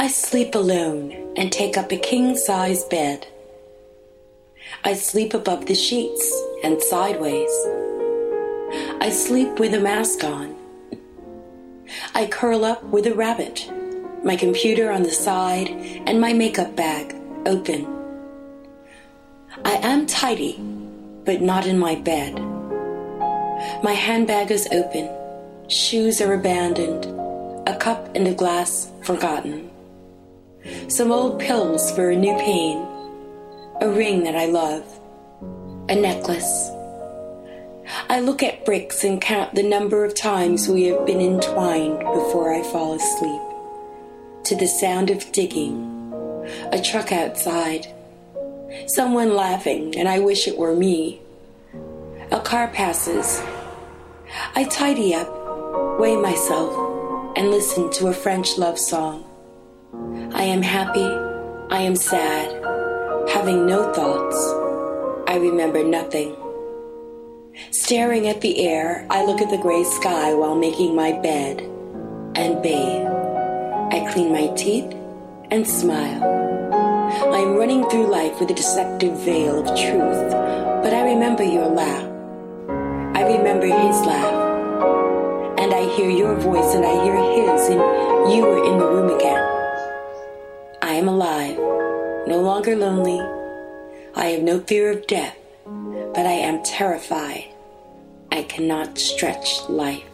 I sleep alone and take up a king-size bed. I sleep above the sheets and sideways. I sleep with a mask on. I curl up with a rabbit, my computer on the side and my makeup bag open. I am tidy, but not in my bed. My handbag is open, shoes are abandoned, a cup and a glass forgotten. Some old pills for a new pain, a ring that I love, a necklace. I look at bricks and count the number of times we have been entwined before I fall asleep. To the sound of digging, a truck outside, someone laughing, and I wish it were me. A car passes. I tidy up, weigh myself, and listen to a French love song. I am happy, I am sad, having no thoughts. I remember nothing. Staring at the air, I look at the gray sky while making my bed and bathe. I clean my teeth and smile. I am running through life with a deceptive veil of truth, but I remember your laugh. I remember his laugh. And I hear your voice and I hear his, and you are in the room again. I am alive, no longer lonely. I have no fear of death, but I am terrified. I cannot stretch life.